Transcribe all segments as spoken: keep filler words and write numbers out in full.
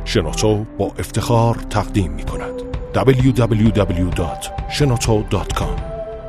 شنوتو با افتخار تقدیم می کند دبلیو دبلیو دبلیو دات شنوتو دات کام.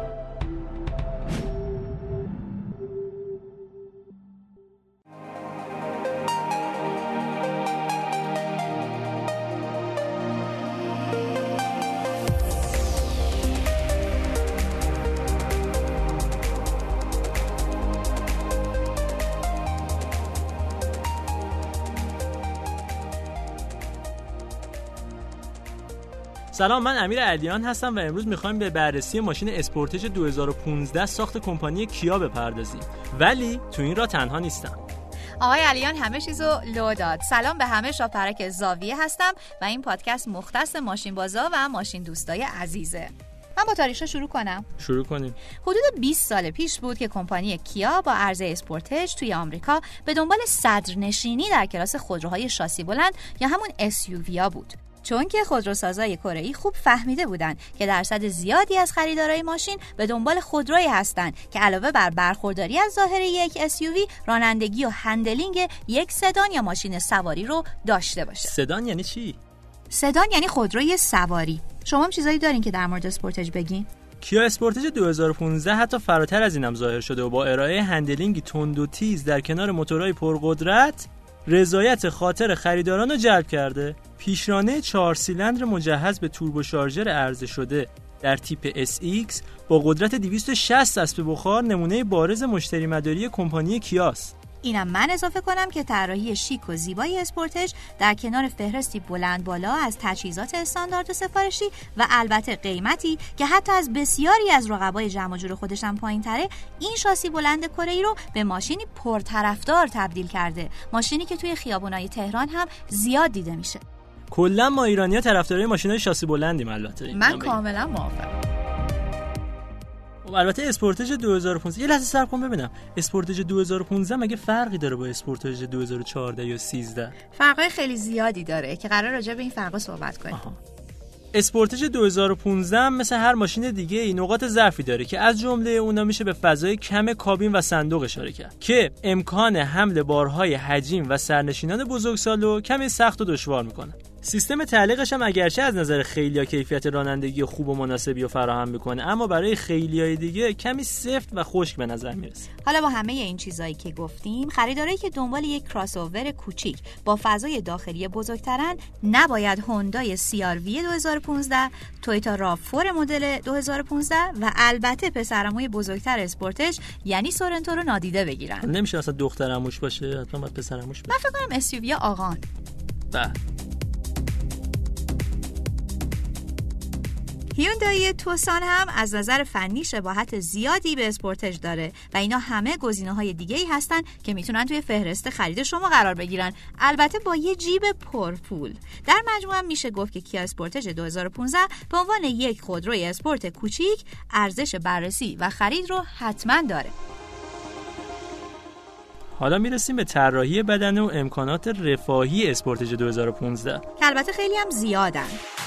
سلام، من امیر علیان هستم و امروز میخوایم به بررسی ماشین اسپورتج دو هزار و پانزده ساخت کمپانی کیا بپردازیم. ولی تو این راه تنها نیستم. آقای علیان همه چیزو لو داد. سلام به همه، شاپرک زاویه هستم و این پادکست مختص ماشین بازا و ماشین دوستای عزیزه. من با تاریخ شروع کنم. شروع کنیم. حدود بیست سال پیش بود که کمپانی کیا با عرضه اسپورتج توی آمریکا به دنبال صدرنشینی در کلاس خودروهای شاسی بلند یا همون اس یو وی ها بود. چون که خودروسازای کره‌ای خوب فهمیده بودن که درصد زیادی از خریدارای ماشین به دنبال خودرویی هستن که علاوه بر برخورداری از ظاهر یک اس یو وی، رانندگی و هندلینگ یک سدان یا ماشین سواری رو داشته باشه. سدان یعنی چی؟ سدان یعنی خودروی سواری. شما هم چیزایی دارین که در مورد اسپورتج بگین؟ کیا اسپورتج دو هزار و پانزده حتی فراتر از اینم ظاهر شده و با ارائه هندلینگی تند و تیز در کنار موتورهای پرقدرت رضایت خاطر خریداران رو جلب کرده. پیشرانه چهار سیلندر مجهز به توربو شارژر عرضه شده در تیپ اس ایکس با قدرت دویست و شصت اسب بخار نمونه بارز مشتری مداری کمپانی کیاست. اینم من اضافه کنم که طراحی شیک و زیبای اسپورتج در کنار فهرستی بلند بالا از تجهیزات استاندارد و سفارشی و البته قیمتی که حتی از بسیاری از رقبای جمع و جور خودش هم پایین‌تره، این شاسی بلند کره‌ای رو به ماشینی پرطرفدار تبدیل کرده. ماشینی که توی خیابونای تهران هم زیاد دیده میشه. کلا ما ایرانی‌ها طرفدارای ماشینای شاسی بلندیم. البته من کاملا موافقم. البته اسپورتج دو هزار و پانزده یه لحظه صبر کن ببینم، اسپورتج دو هزار و پانزده مگه فرقی داره با اسپورتج دو هزار و چهارده یا سیزده؟ فرقای خیلی زیادی داره که قرار راجع به این فرقا صحبت کنیم. آها. اسپورتج دو هزار و پانزده هم مثل هر ماشین دیگه ای نقاط ضعفی داره که از جمله اونا میشه به فضای کم کابین و صندوق اشاره کرد که امکان حمل بارهای حجیم و سرنشینان بزرگسالو کمی سخت و دشوار میکنه. سیستم تعلیقش هم اگرچه از نظر خیلیا کیفیت رانندگی خوب و مناسبی رو فراهم میکنه، اما برای خیلیای دیگه کمی سفت و خشک به نظر میرسه. حالا با همه این چیزایی که گفتیم، خریدارایی که دنبال یک کراس اوور کوچیک با فضای داخلی بزرگترن نباید هوندای سی آر وی دو هزار و پانزده، تویوتا راو فور مدل دو هزار و پانزده و البته پسرعموی بزرگتر اسپورتج یعنی سورنتو رو نادیده بگیرن. نمیشه اصلا دخترعموش باشه، حتما باید پسرعموش باشه. من فکر کنم اس یو وی آقان. بله. هیوندای توسان هم از نظر فنی شباهت زیادی به اسپورتج داره و اینا همه گزینه‌های دیگه‌ای هستن که میتونن توی فهرست خرید شما قرار بگیرن، البته با یه جیب پرپول. در مجموع میشه گفت که کیا اسپورتج دو هزار و پانزده به عنوان یک خودروی اسپورت کوچیک ارزش بررسی و خرید رو حتما داره. حالا میرسیم به طراحی بدنه و امکانات رفاهی اسپورتج دو هزار و پانزده که البته خیلی هم زیادن.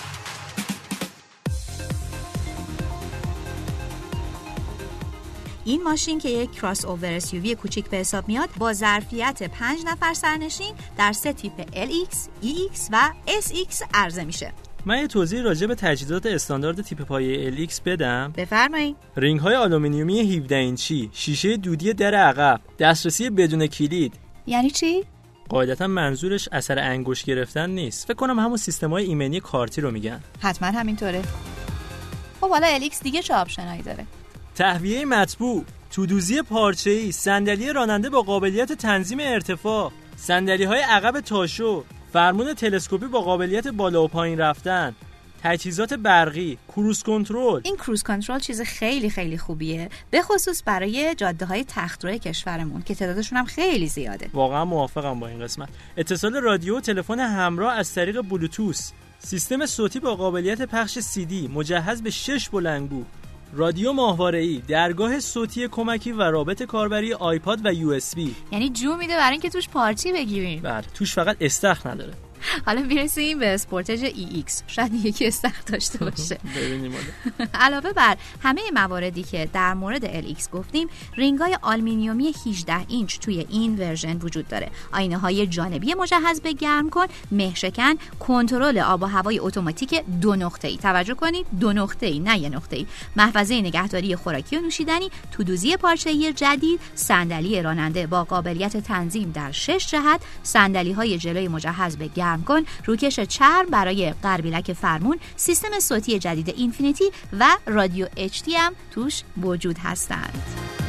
این ماشین که یک کراس اوور اس یو وی کوچیک به حساب میاد، با ظرفیت پنج نفر سرنشین در سه تیپ ال ایکس، ای ایکس و اس ایکس عرضه میشه. من یه توضیح راجع به تجهیزات استاندارد تیپ پایه ال ایکس بدم. بفرمایید. رینگ های آلومینیومی هفده اینچی، شیشه دودی در عقب، دسترسی بدون کلید. یعنی چی؟ قاعدتا منظورش اثر انگشت گرفتن نیست. فکر کنم همون سیستم‌های ایمنی کارتی رو میگن. حتما همینطوره. خب حالا ال ایکس دیگه چه آپشنایی داره؟ تهویه مطبوع، تودوزی پارچه‌ای، صندلی راننده با قابلیت تنظیم ارتفاع، صندلی‌های عقب تاشو، فرمون تلسکوپی با قابلیت بالا و پایین رفتن، تجهیزات برقی، کروز کنترل. این کروز کنترل چیز خیلی خیلی خوبیه، به خصوص برای جاده‌های تخت‌روی کشورمون که تعدادشون هم خیلی زیاده. واقعا موافقم با این قسمت. اتصال رادیو و تلفن همراه از طریق بلوتوث، سیستم صوتی با قابلیت پخش سی دی مجهز به شش بلندگو، رادیو ماهواره‌ای، درگاه صوتی کمکی و رابط کاربری آیپاد و یو اس بی. یعنی جو میده برای اینکه توش پارچی بگیریم. بله، توش فقط استخر نداره. حالا میرسیم به اسپورتج ای ایکس. شاید یکی سخت داشته باشه. ببینیم. علاوه بر همه مواردی که در مورد ال ایکس گفتیم، رینگ‌های آلومینیومی هجده اینچ توی این ورژن وجود داره. آینه‌های جانبی مجهز به گرم کن، مهشکن، کنترل آب و هوای اتوماتیک دو نقطه‌ای. توجه کنید دو نقطه‌ای نه یه نقطه‌ای. محفظه نگهداری خوراکی و نوشیدنی، تودوزی پارچه‌ای جدید، صندلی راننده با قابلیت تنظیم در شش جهت، صندلی‌های جلوی مجهز به گرم کن، روکش چرم برای قربیلک فرمون، سیستم صوتی جدید اینفینیتی و رادیو اچ دی هم توش موجود هستند.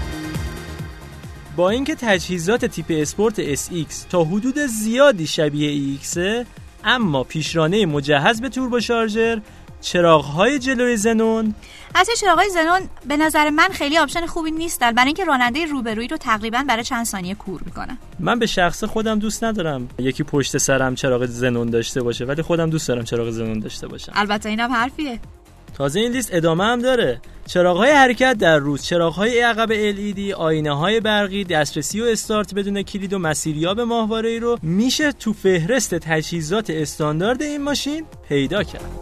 با اینکه تجهیزات تیپ اسپورت اس ایکس تا حدود زیادی شبیه ای ایکسه، اما پیشرانه مجهز به توربو شارژر، چراغ‌های جلوی زنون، البته چراغ‌های زنون به نظر من خیلی آپشن خوبی نیستن، برای اینکه راننده روبرویی رو تقریباً برای چند ثانیه کور میکنن. من به شخص خودم دوست ندارم یکی پشت سرم چراغ زنون داشته باشه، ولی خودم دوست دارم چراغ زنون داشته باشم. البته اینم حرفیه. تازه این لیست ادامه هم داره. چراغ‌های حرکت در روز، چراغ‌های عقب ال ای دی، آینه‌های برقی، دسترسی و استارت بدون کلید و مسیریاب ماهواره‌ای رو میشه تو فهرست تجهیزات استاندارد این ماشین پیدا کرد.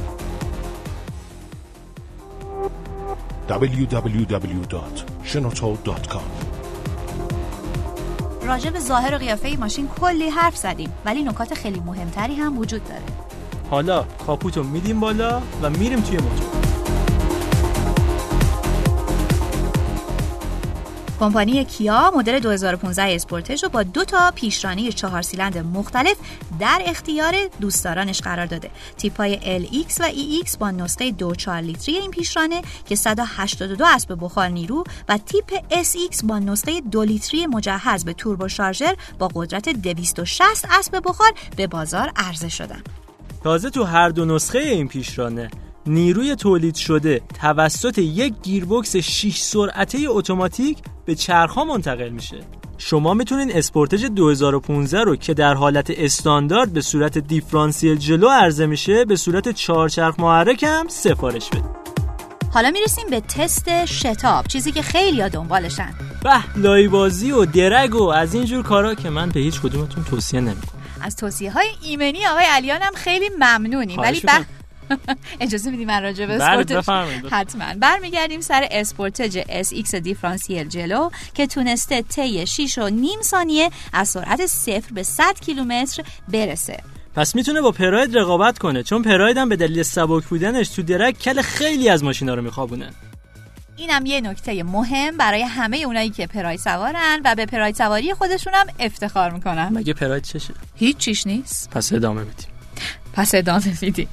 دبلیو دبلیو دبلیو دات شنوتو دات کام. راجع به ظاهر و قیافه این ماشین کلی حرف زدیم، ولی نکات خیلی مهمتری هم وجود داره. حالا کاپوتو میدیم بالا و میریم توی موتور. کمپانی کیا مدل دو هزار و پانزده اسپورتج رو با دو تا پیشرانه چهار سیلندر مختلف در اختیار دوستدارانش قرار داده. تیپ‌های ال ایکس و ای ایکس با نسخه دو و چهار لیتری این پیشرانه که صد و هشتاد و دو اسب بخار نیرو و تیپ اس ایکس با نسخه دو لیتری مجهز به توربو شارژر با قدرت دویست و شصت اسب بخار به بازار عرضه شدن. تازه تو هر دو نسخه این پیشرانه نیروی تولید شده توسط یک گیربکس شش سرعته اتوماتیک به چرخ‌ها منتقل میشه. شما میتونین اسپورتج دو هزار و پانزده رو که در حالت استاندارد به صورت دیفرانسیل جلو عرضه میشه به صورت چهارچرخ محرک هم سفارش بدید. حالا میرسیم به تست شتاب، چیزی که خیلی‌ها دنبالشن. به لایبازی و درگ و از اینجور کارا که من به هیچ کدومتون توصیه نمیکنم. از توصیه‌های ایمنی آقای علیان هم خیلی ممنونیم، ولی بخ... اجازه میدیم من راجع به اسپورتج حتما برمیگردیم سر اسپورتج اس ایکس دیفرانسیل جلو که تونسته طی شش و نیم ثانیه از سرعت صفر به صد کیلومتر برسه. پس میتونه با پراید رقابت کنه، چون پراید هم به دلیل سبک بودنش تو درک کل خیلی از ماشینا رو میخوابونه. اینم یه نکته مهم برای همه اونایی که پراید سوارن و به پراید سواری خودشون هم افتخار میکنن. مگه پراید چشه؟ هیچ چیش نیست. پس ادامه میدیم. پس ادامه میدیم.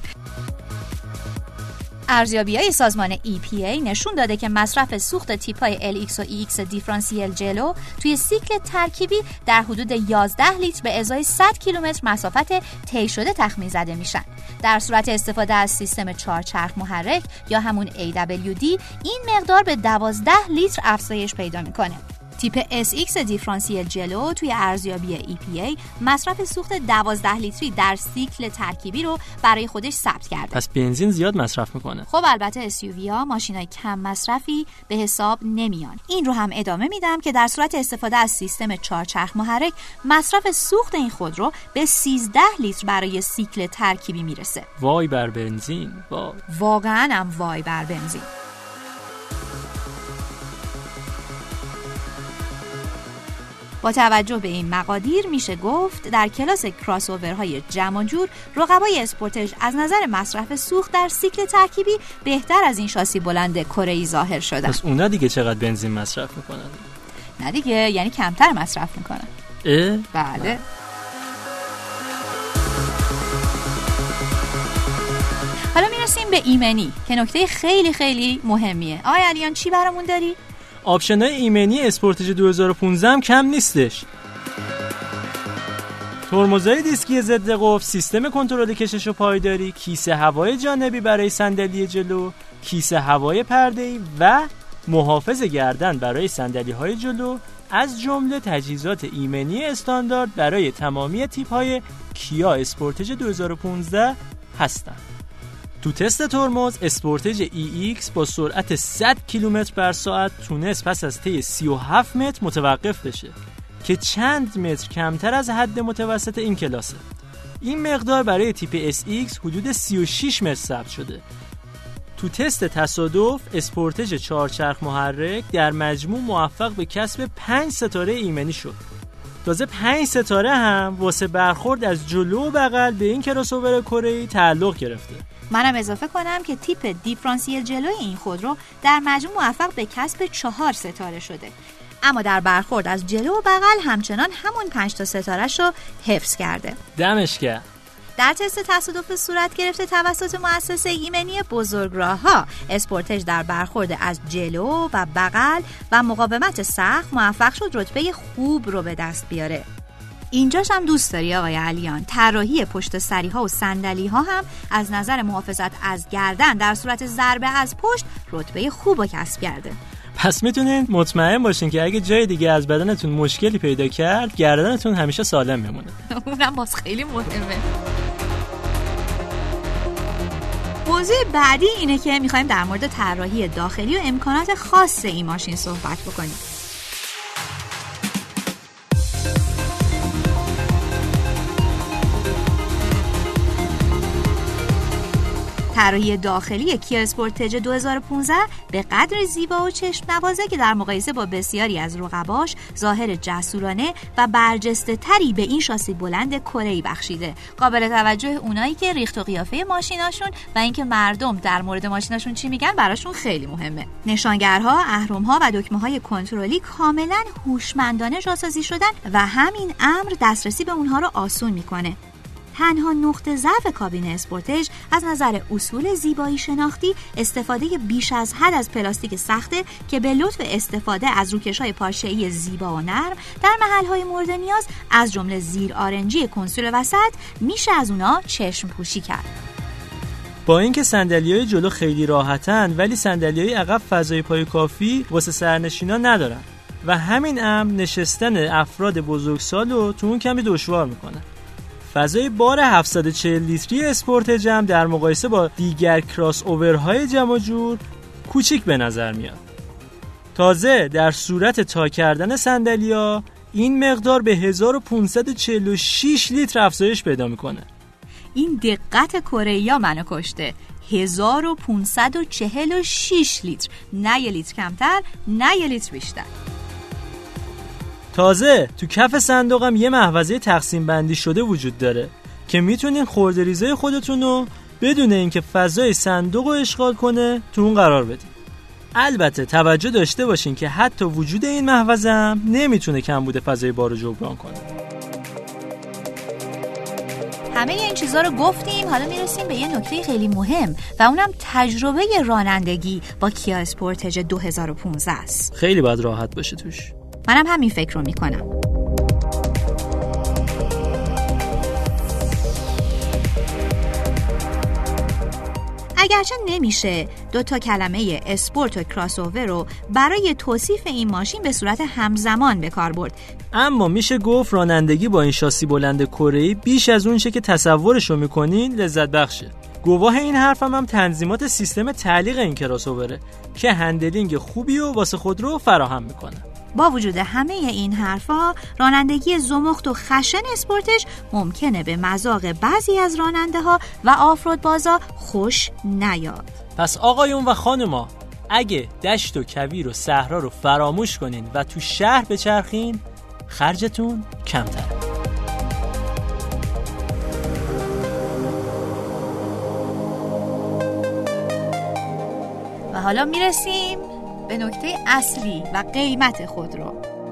ارزیابی‌های سازمان ای پی ای نشون داده که مصرف سوخت تیپ‌های ال ایکس و ای ایکس دیفرانسیل جلو توی سیکل ترکیبی در حدود یازده لیتر به ازای صد کیلومتر مسافت طی شده تخمین زده میشن. در صورت استفاده از سیستم چهارچرخ محرک یا همون ای دبلیو دی این مقدار به دوازده لیتر افزایش پیدا میکنه. تیپ اس ایکس دیفرانسیل جلو توی ارزیابی ای پی ای مصرف سوخت دوازده لیتری در سیکل ترکیبی رو برای خودش ثبت کرده. پس بنزین زیاد مصرف میکنه. خب البته اس یو وی ها ماشینای کم مصرفی به حساب نمیان. این رو هم ادامه میدم که در صورت استفاده از سیستم چهارچرخ محرک مصرف سوخت این خودرو به سیزده لیتر برای سیکل ترکیبی میرسه. وای بر بنزین، وای. واقعا هم وای بر بنزین. با توجه به این مقادیر میشه گفت در کلاس کراس اوورهای جمع و جور رقبای اسپورتج از نظر مصرف سوخت در سیکل ترکیبی بهتر از این شاسی بلند کره‌ای ظاهر شدن. پس اونا دیگه چقدر بنزین مصرف میکنن؟ نه دیگه، یعنی کمتر مصرف میکنن. اه؟ بله. نه. حالا میرسیم به ایمنی که نکته خیلی خیلی مهمیه. آقای علیان چی برامون داری؟ آپشن‌های ایمنی اسپورتج دو هزار و پانزده هم کم نیستش. ترمزهای دیسکی ضد قفل، سیستم کنترل کشش و پایداری، کیسه هوای جانبی برای صندلی جلو، کیسه هوای پرده‌ای و محافظ گردن برای صندلی‌های جلو از جمله تجهیزات ایمنی استاندارد برای تمامی تیپ‌های کیا اسپورتج دو هزار و پانزده هستند. تو تست ترمز اسپورتج ای ایکس با سرعت صد کیلومتر بر ساعت تونست پس از طی سی و هفت متر متوقف بشه که چند متر کمتر از حد متوسط این کلاسه. این مقدار برای تیپ اس ایکس حدود سی و شش متر ثبت شده. تو تست تصادف اسپورتژ چهارچرخ محرک در مجموع موفق به کسب پنج ستاره ایمنی شد. تازه پنج ستاره هم واسه برخورد از جلو و بغل به این کراس‌اوور کره‌ای تعلق گرفته. منم اضافه کنم که تیپ دیفرانسیل جلوی این خودرو در مجموع موفق به کسب چهار ستاره شده، اما در برخورد از جلو و بغل همچنان همون پنج تا ستاره‌ش رو حفظ کرده. دمش گرم. در تست تصادف صورت گرفته توسط مؤسسه ایمنی بزرگراه‌ها، اسپورتژ در برخورد از جلو و بغل و مقاومت سخت موفق شد رتبه خوب رو به دست بیاره. اینجاش هم دوست داری آقای علیان، طراحی پشت سری‌ها و صندلی‌ها هم از نظر محافظت از گردن در صورت ضربه از پشت رتبه خوب رو کسب کرده. پس میتونین مطمئن باشین که اگه جای دیگه از بدنتون مشکلی پیدا کرد، گردنتون همیشه سالم میمونه. اونم باز خیلی مهمه. موضوع بعدی اینه که میخوایم در مورد طراحی داخلی و امکانات خاص این ماشین صحبت بکنیم. طراحی داخلی کیا اسپورتژ دو هزار و پانزده به قدر زیبا و چشم نوازه که در مقایسه با بسیاری از رقباش ظاهر جسورانه و برجسته تری به این شاسی بلند کره‌ای بخشیده. قابل توجه اونایی که ریخت و قیافه ماشیناشون و اینکه مردم در مورد ماشیناشون چی میگن براشون خیلی مهمه. نشانگرها، اهرم‌ها و دکمه‌های کنترلی کاملا هوشمندانه جاسازی شدن و همین امر دسترسی به اونها رو آسون میکنه. تنها نقطه ضعف کابین اسپورتژ از نظر اصول زیبایی شناختی استفاده بیش از حد از پلاستیک سخته که به لطف استفاده از روکش‌های پارچه‌ای زیبا و نرم در محل‌های مورد نیاز از جمله زیر آرنجی کنسول وسط میشه از اونا چشم پوشی کرد. با اینکه صندلی‌های جلو خیلی راحتن، ولی صندلی‌های عقب فضای پای کافی واسه سرنشینا ندارن و همین امر نشستن افراد بزرگسال رو تو اون کمی دشوار میکنه. فضای بار هفتصد و چهل لیتری اسپورتژ هم در مقایسه با دیگر کراس اوورهای جمع جور کوچیک به نظر میاد. تازه در صورت تا کردن صندلی‌ها این مقدار به هزار و پانصد و چهل و شش لیتر افزایش پیدا میکنه. این دقت کره‌ای‌ها منو کشته. هزار و پانصد و چهل و شش لیتر، نه یه لیتر کمتر، نه یه لیتر بیشتر. تازه تو کف صندوقم یه محفظه تقسیم بندی شده وجود داره که میتونین خردریزای خودتون رو بدون اینکه فضای صندوق رو اشغال کنه تو اون قرار بدین. البته توجه داشته باشین که حتی وجود این محفظه هم نمیتونه کمبود فضای بار رو جبران کنه. همه این چیزا رو گفتیم، حالا میرسیم به یه نکته خیلی مهم و اونم تجربه رانندگی با کیا اسپورتژ دو هزار و پانزده است. خیلی باید راحت باشه توش. منم همین فکر رو میکنم. اگرچه نمیشه دو تا کلمه اسپورت و کراس اوور رو برای توصیف این ماشین به صورت همزمان به کار برد، اما میشه گفت رانندگی با این شاسی بلند کره‌ای بیش از اون چه که تصورشو میکنین لذت بخشه. گواه این حرفم هم تنظیمات سیستم تعلیق این کراس اووره که هندلینگ خوبی و واسه خودرو فراهم میکنه. با وجود همه این حرفا، رانندگی زمخت و خشن اسپورتژ ممکنه به مذاق بعضی از راننده ها و آفرود بازا خوش نیاد. پس آقایون و خانوما، اگه دشت و کویر و صحرا رو فراموش کنین و تو شهر بچرخین، خرجتون کمتره. و حالا میرسیم به نکته اصلی و قیمت خودرو.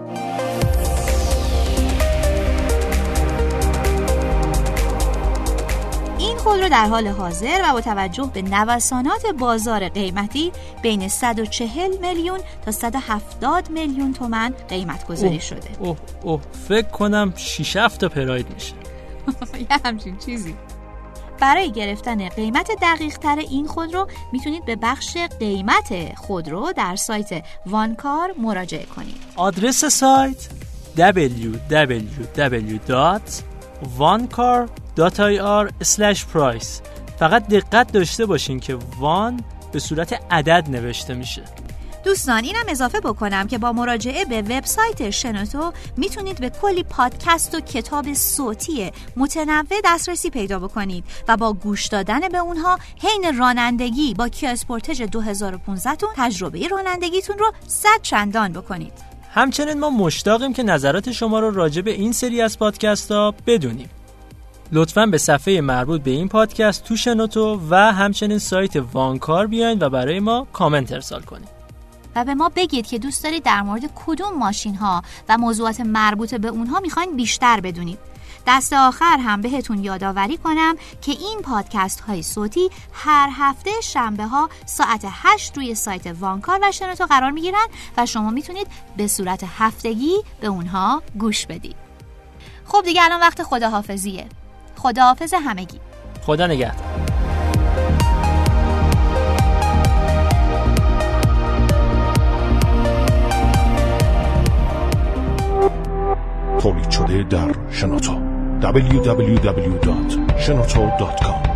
این خودرو در حال حاضر و با توجه به نوسانات بازار قیمتی بین صد و چهل میلیون تا صد و هفتاد میلیون تومان قیمت گذاری شده. اوه اوه فکر کنم شش هفت تا پراید میشه. یه همچین چیزی. برای گرفتن قیمت دقیق تر این خودرو میتونید به بخش قیمت خودرو در سایت وانکار مراجعه کنید. آدرس سایت دبلیو دبلیو دبلیو دات وانکار دات آی آر اسلش پرایس. فقط دقت داشته باشین که وان به صورت عدد نوشته میشه. دوستان اینم اضافه بکنم که با مراجعه به وبسایت شنوتو میتونید به کلی پادکست و کتاب صوتی متنوع دسترسی پیدا بکنید و با گوش دادن به اونها حین رانندگی با کیا اسپورتج دو هزار و پانزده تون تجربه رانندگیتون رو صد چندان بکنید. همچنین ما مشتاقیم که نظرات شما رو راجع به این سری از پادکست ها بدونیم. لطفاً به صفحه مربوط به این پادکست تو شنوتو و همچنین سایت وانکار بیاین و برای ما کامنت ارسال کنید. و به ما بگید که دوست دارید در مورد کدوم ماشین ها و موضوعات مربوط به اونها میخواین بیشتر بدونید. دست آخر هم بهتون یادآوری کنم که این پادکست های صوتی هر هفته شنبه ها ساعت هشت روی سایت وانکار و شنوتو قرار میگیرن و شما میتونید به صورت هفتگی به اونها گوش بدید. خب دیگه الان وقت خداحافظیه. خداحافظ همگی. خدا نگهدار. تولید شده در شنوتو دبلیو دبلیو دبلیو دات شنوتو دات کام